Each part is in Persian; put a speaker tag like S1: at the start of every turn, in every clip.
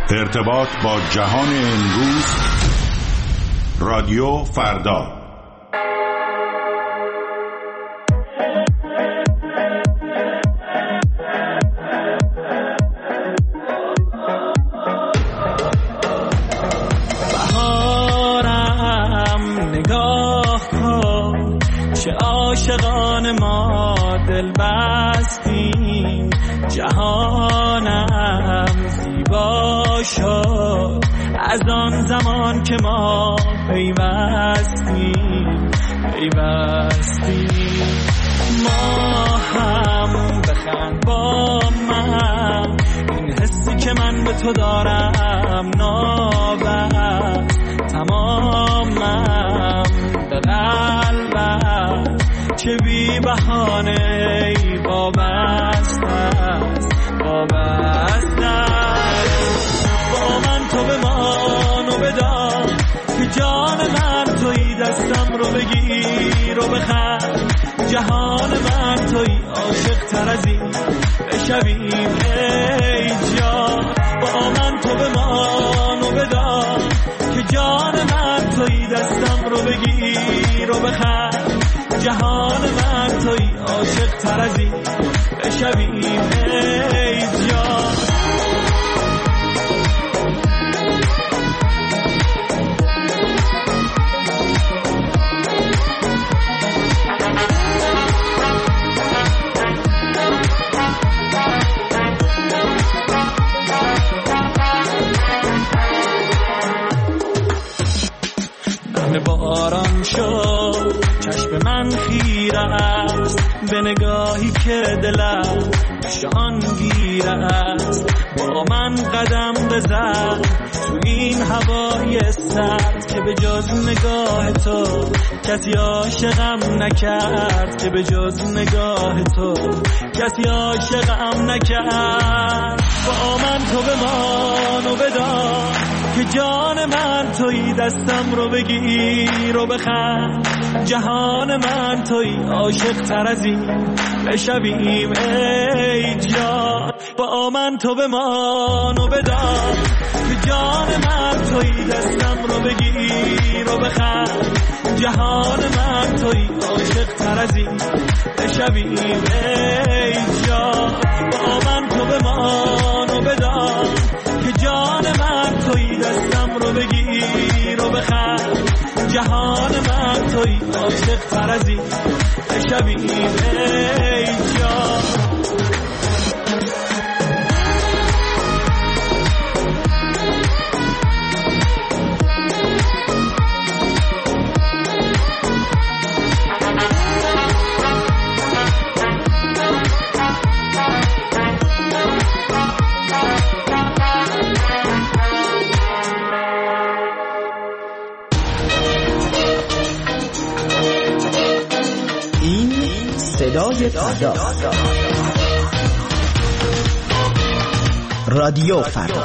S1: ارتباط با جهان امروز، رادیو فردا.
S2: بهارم نگاه کن، چه عاشقان ما دل بستیم، جهانم زیبا شد از آن زمان که ما پیوستیم. ما هم بخند با من، این حسی که من به تو دارم نابست، تمامم به قلبم چه بی بهانه وابسته است. با من تو بمان و بدان که جان من تویی، دستم رو بگیر و بخند، جهان من تویی، عاشق تر از این بشویم ای جان. با من تو بمان و بدان که جان من تویی، دستم رو بگیر و بخند، جهان من تویی، عاشق تر از این بشویم ای جان. باران شد چشم من خیره است، به نگاهی که دلم شان گیره است. با من قدم بزن تو این هوای سرد، که به جز نگاه تو کسی عاشقم نکرد، که به جز نگاه تو کسی عاشقم نکرد. با من تو بمان و بدان که جان من تویی، دستم رو بگیر و بخند، جهان من تویی، عاشق تر از این بشویم ای جان. با من تو بمان و بدان که جان من تویی، دستم رو بگیر و بخند، جهان من تویی، عاشق تر از این بشویم ای جان. با من تو بمان و بدان که جان من تویی، دستم رو بگیر و بخند، جهان من تویی، عاشق تر از این بشویم ای جان.
S3: صدای فردا، رادیو فردا.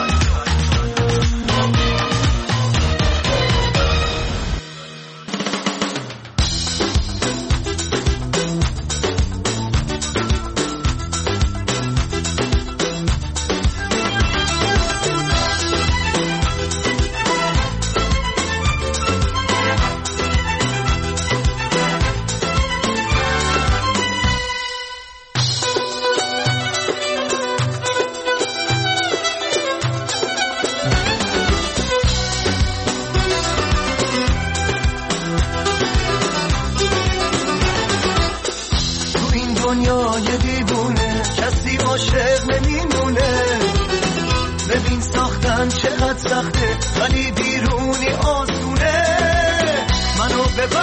S4: دنیای دیوونه کسی عاشق نمیمونه، ببین ساختن چقدر سخته ولی بیرونی آسونه. منو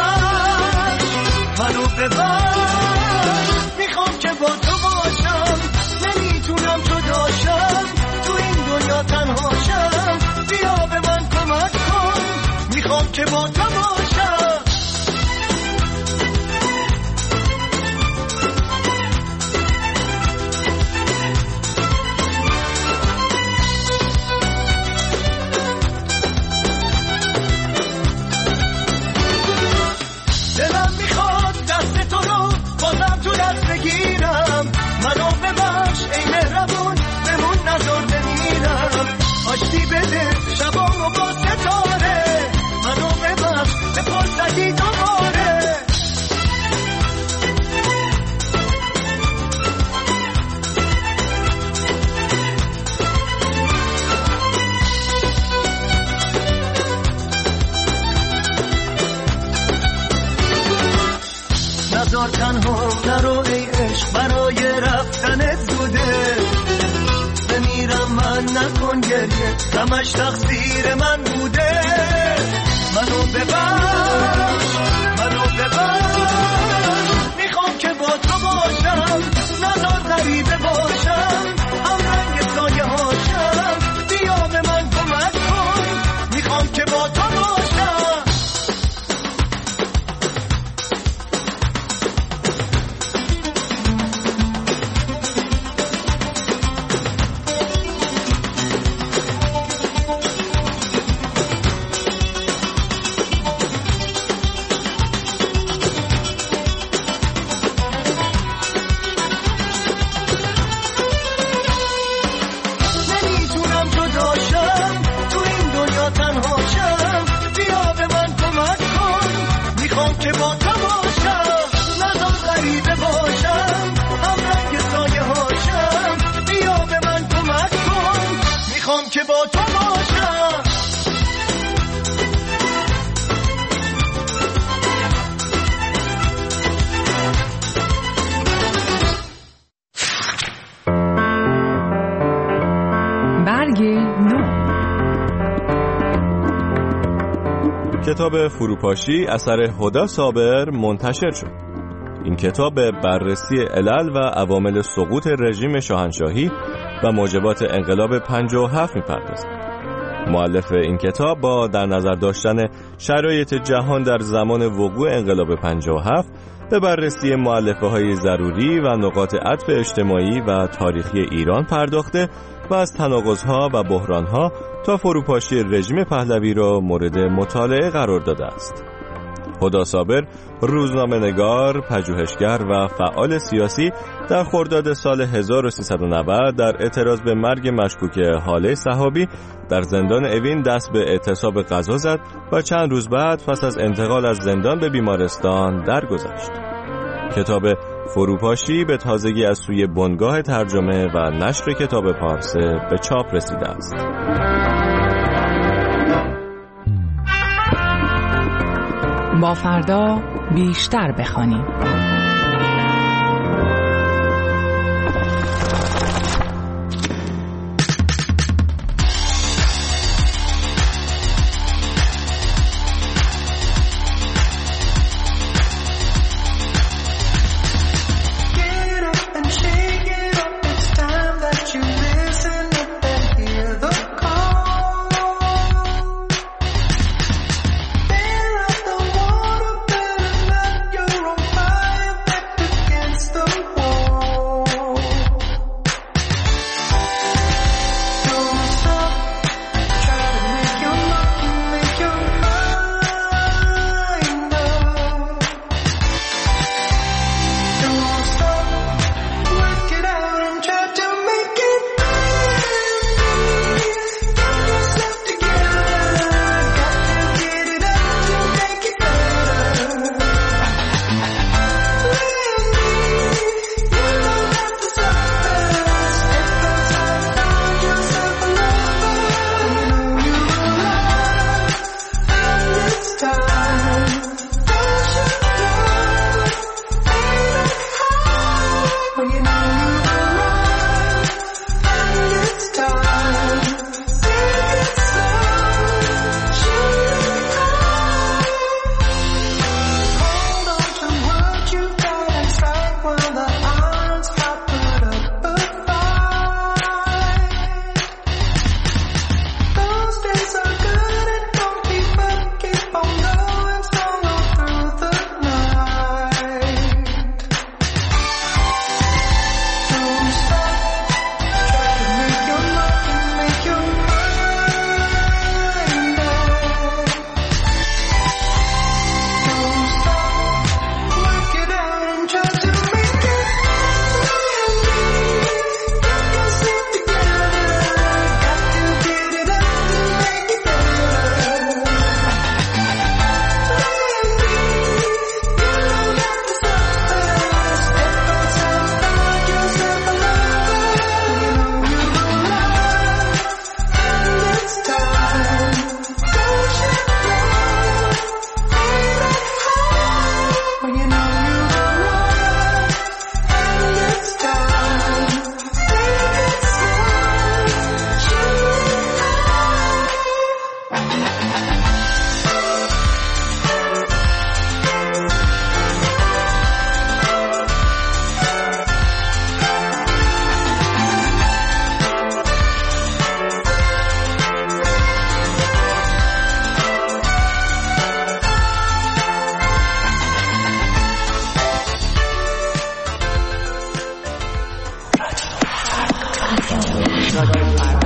S4: ببر میخوام که با تو باشم، نمیتونم جداشم، تو این دنیا تنهاشم، بیا به من کمک کن، میخوام که با تو باشم. دلم میخواد دست تو رو آشتی بده شبامو با ستاره، منو ببخش به فرصتی دوباره. نزار تنها نرو ای عشق، برای رفتنت زوده. بمیرم من نکن گریه، همش تقصیر من بوده. منو ببخش میخوام که با تو باشم، نزار غریبه باشم، هم رنگ سایه هاشم. بیا به من کمک کن، میخوام که با تو باشم.
S5: کتاب فروپاشی اثر هدی صابر منتشر شد. این کتاب به بررسی علل و عوامل سقوط رژیم شاهنشاهی و موجبات انقلاب 57 می‌پردازد. مؤلف این کتاب با در نظر داشتن شرایط جهان در زمان وقوع انقلاب 57 به بررسی مؤلفه‌های ضروری و نقاط عطف اجتماعی و تاریخی ایران پرداخته و از تناقض‌ها و بحران‌ها تا فروپاشی رژیم پهلوی را مورد مطالعه قرار داده است. هدی صابر روزنامه‌نگار، پژوهشگر و فعال سیاسی در خرداد سال 1390 در اعتراض به مرگ مشکوک هاله صحابی در زندان اوین دست به اعتصاب غذا زد و چند روز بعد پس از انتقال از زندان به بیمارستان درگذشت. کتاب فروپاشی به تازگی از سوی بنگاه ترجمه و نشر کتاب پارسه به چاپ رسیده است.
S6: با فردا بیشتر بخوانیم.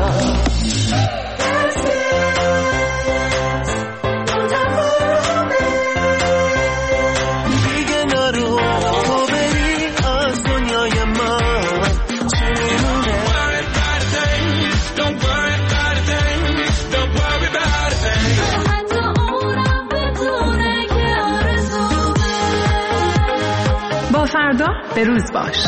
S6: فردا به روز باش.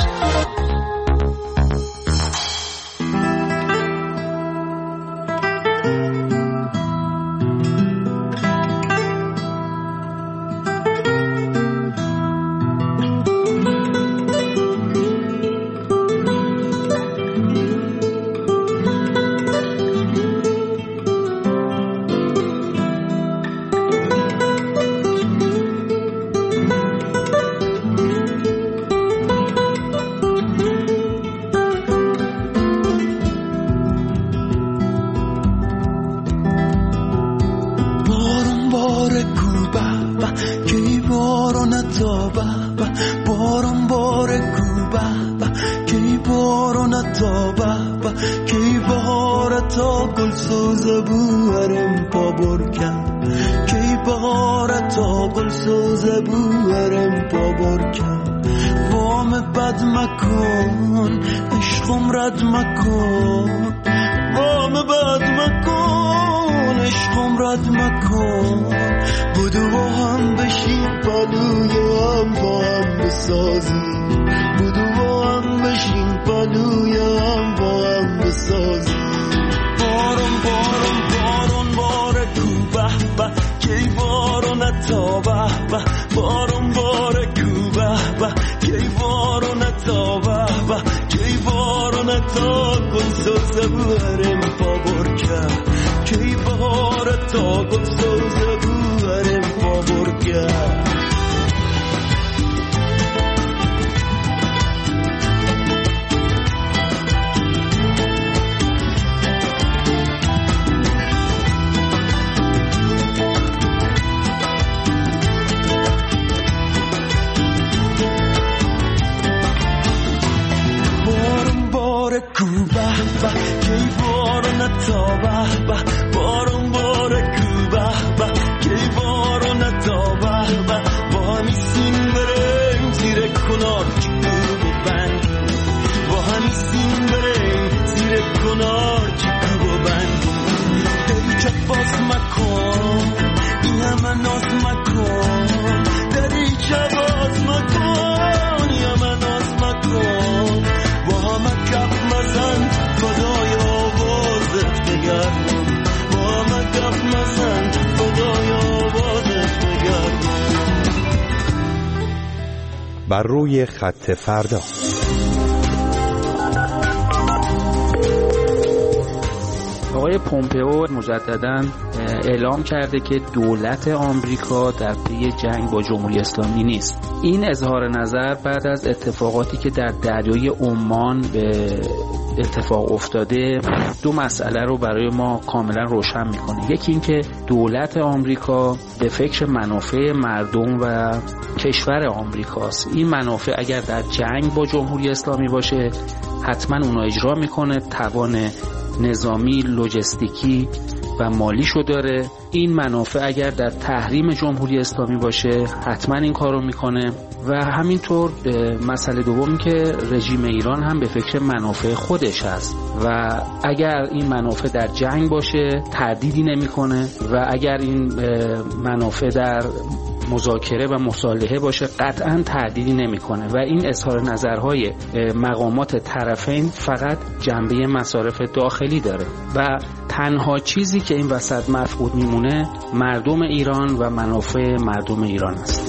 S7: بر روی خط فردا.
S8: آقای پومپئو مجدداً اعلام کرده که دولت آمریکا در پی جنگ با جمهوری اسلامی نیست. این اظهار نظر بعد از اتفاقاتی که در دریای عمان به اتفاق افتاده دو مسئله رو برای ما کاملا روشن میکنه. یکی این که دولت آمریکا به فکر منافع مردم و کشور آمریکاست. این منافع اگر در جنگ با جمهوری اسلامی باشه حتما اونو اجرا میکنه، توان نظامی، لوجستیکی و مالیشو داره. این منافع اگر در تحریم جمهوری اسلامی باشه حتما این کارو میکنه. و همینطور مسئله دومی که رژیم ایران هم به فکر منافع خودش هست و اگر این منافع در جنگ باشه تردیدی نمیکنه و اگر این منافع در مذاکره و مصالحه باشه قطعا تردیدی نمیکنه و این اظهار نظرهای مقامات طرفین فقط جنبه مصارف داخلی داره و تنها چیزی که این وسط مفقود میمونه مردم ایران و منافع مردم ایران است.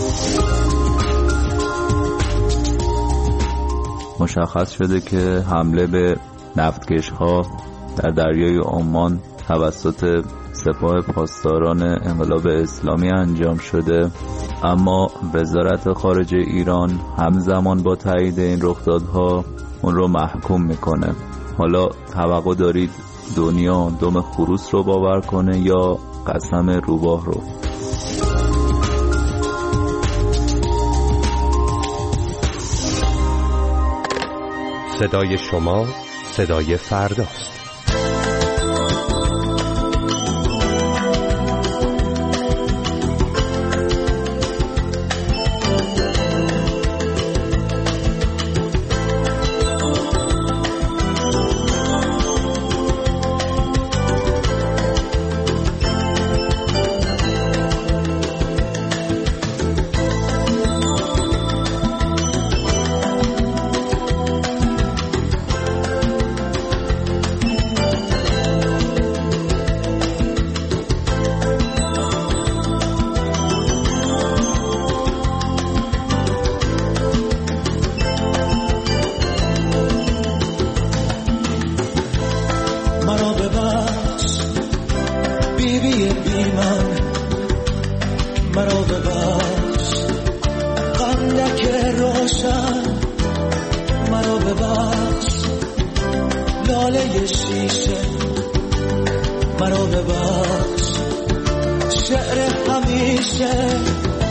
S9: مشخص شده که حمله به نفتکش‌ها در دریای عمان توسط سپاه پاسداران انقلاب اسلامی انجام شده، اما وزارت خارجه ایران همزمان با تایید این رخدادها اون رو محکوم میکنه. حالا توقع دارید دنیا دم خروس رو باور کنه یا قسم روباه رو؟
S7: صدای شما صدای فرداست.
S4: مرا ببخش بیبی بی من، مرا ببخش قندک روشن، مرا ببخش لاله شیشه، مرا ببخش شعر همیشه.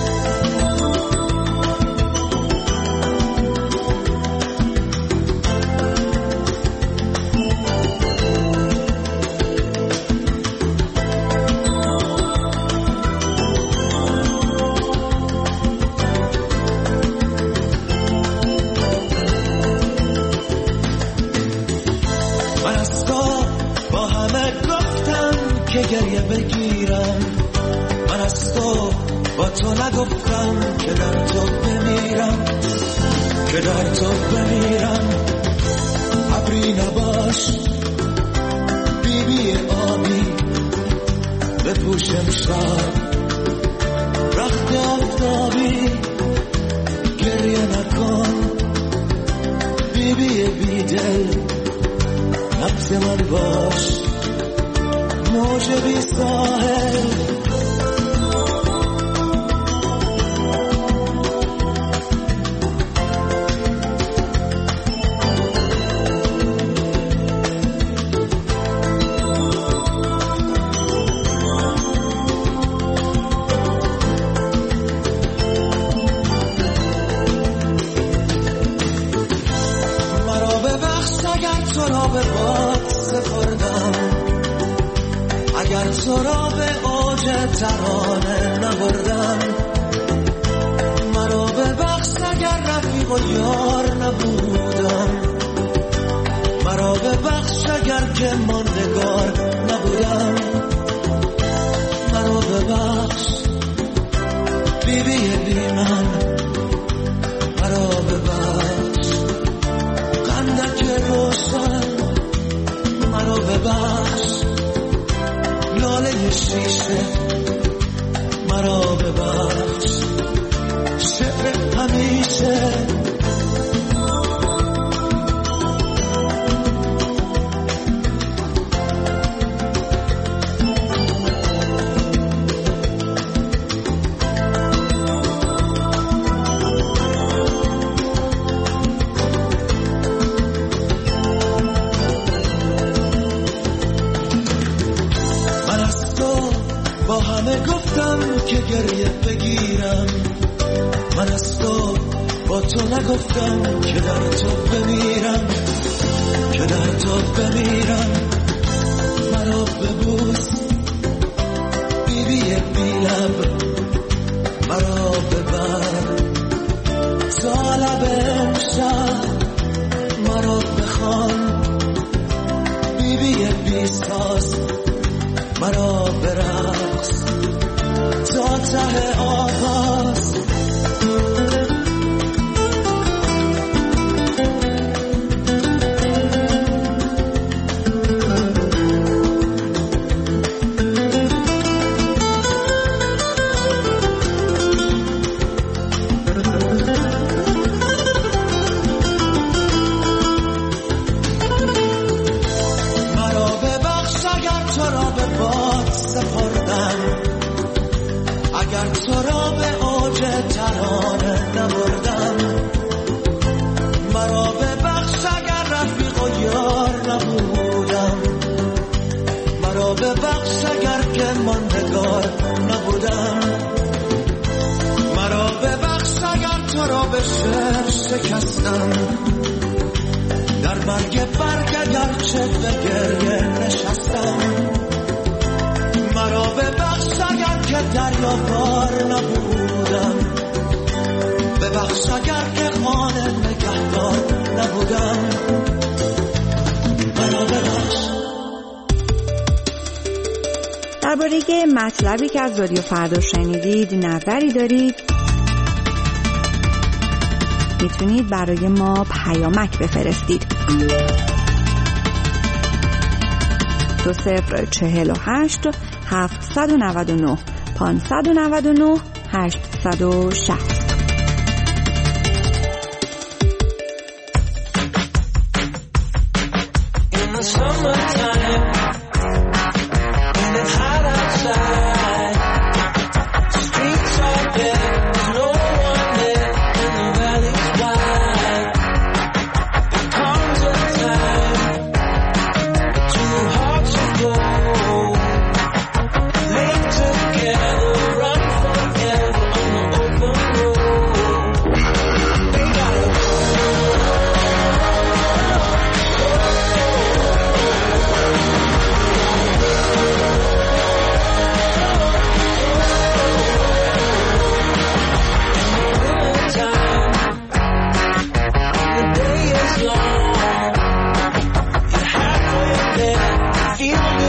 S4: گریه بگیرم، من از تو با تو نگفتم که در تو بمیرم، که در تو بمیرم. ابری نباش بیبی آبی، بپوشم شب رخت آفتابی، گریه نکن بیبی بیدل، نبض من باش موج بی ساحل. مرا ببخش اگر تو را به باد سپردم، اگر تو را به اوج ترانه نبردم. مرا ببخش اگر رفیق و یار نبودم، مرا ببخش اگر که ماندگار نبودم. مرا ببخش بیبی بی من، مرا ببخش قندک روشن، مرا ببخش لاله شیشه، مرا ببخش شعر همیشه. با همه گفتم که گریه بگیرم، من از تو با تو نگفتم که در تو بمیرم، که در تو بمیرم. مرا ببوس بیبی بی لب، مرا ببر تا لب امشب، مرا بخوان بیبی بی ساز، مرا برقص تا ته آغاز. مرا ببخش اگر تو را به باد سپردم، اگر تو را به اوج ترانه نبردم. مرا ببخش اگر رفیق و یار نبودم، مرا ببخش اگر که ماندگار نبودم. مرا ببخش اگر تو را به شعر شکستم، در مرگ برگ اگرچه به گریه نشستم. مرا ببخش اگر که دریابار نبودم، ببخش اگر که خانه نگهدار نبودم. مرا ببخش.
S3: درباره مطلبی که از رادیو فردا شنیدید نظری دارید، میتونید برای ما پیامک بفرستید. 2048 799 599 860.
S2: In the summertime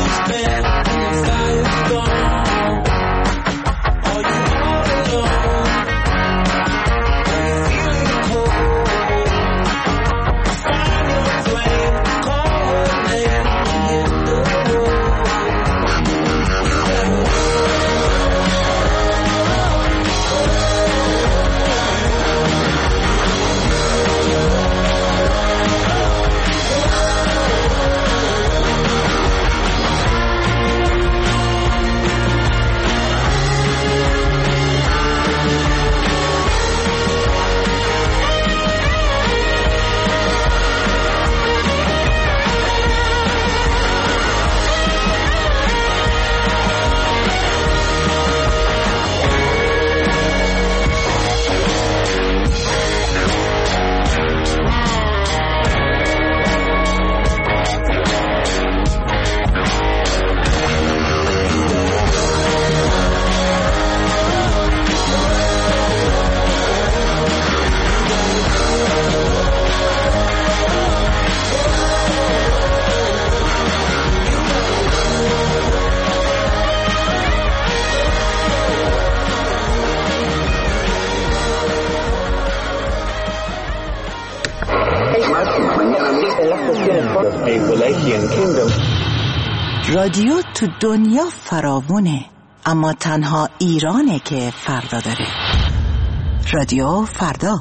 S10: رادیو تو دنیا فراوونه، اما تنها ایرانه که فردا داره. رادیو فردا.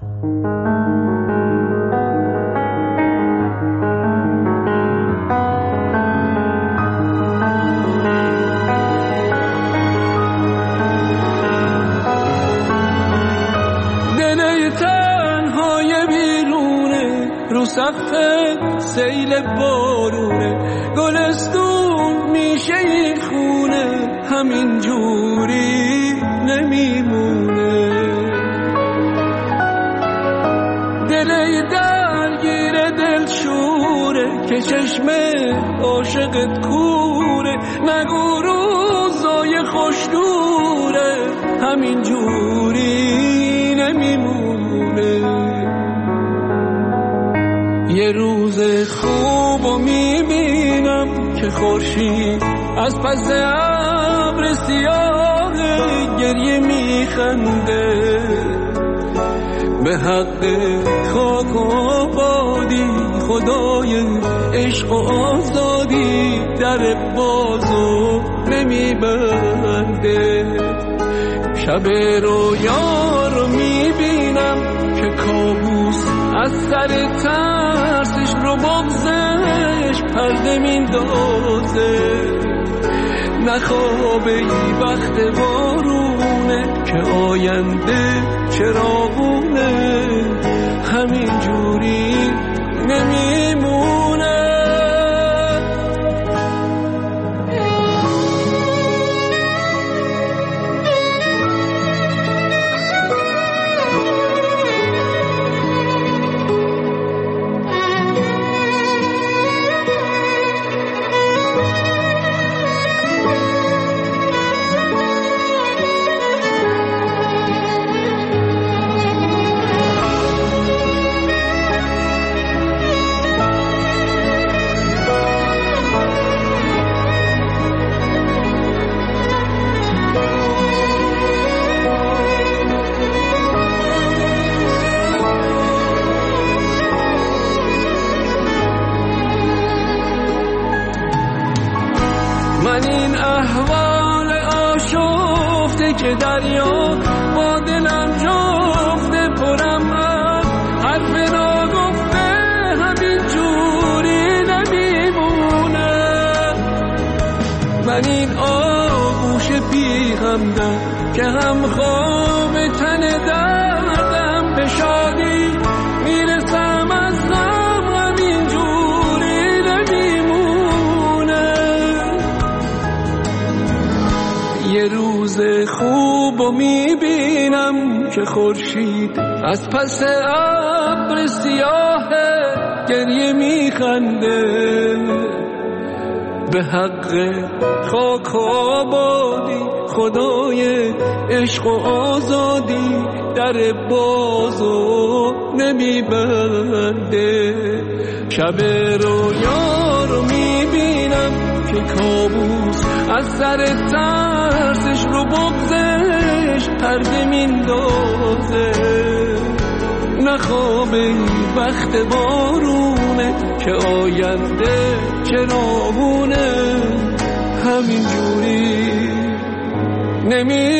S2: دل تنهای بیرونه، رو سقف سیل بارونه، گلستون میشه این خونه، همین جوری نمیمونه. دل درگیر دل شوره که چشم عاشقت کوره، نگو روزای خوش دوره، همین جوری نمیمونه. یه روز خوبو میبینم که خورشید از پس ابر سیاه گریه میخنده، به حق خاک و آبادی خدای عشق و آزادی در بازو نمیبنده. شب رویا رو میبینم که کابوس از سر ترسش رو بغزش پرده میندازه، نخوابه ای وقت بارونه که آینده چراغونه، همین جوری نمیمونه. من این احوال آشفته که دریا با دلم جفته پرم، حرف ناگفته همین جوری نمیمونه. من این آغوش بی غمدم که هم خواب تن دردم، به شادی میرسم از غم، همین جوری نمیمونه. یه روز خوبو میبینم که خورشید از پس ابر سیاه گریه میخنده، به حق خاک و آبادی خدای عشق و آزادی در بازو نمیبنده. شب رویا رو میبینم که این کابوس از سر ترسش رو بغزش پرده میندازه. نخوابه این وقت بارونه که آینده چراغونه، همین جوری نمی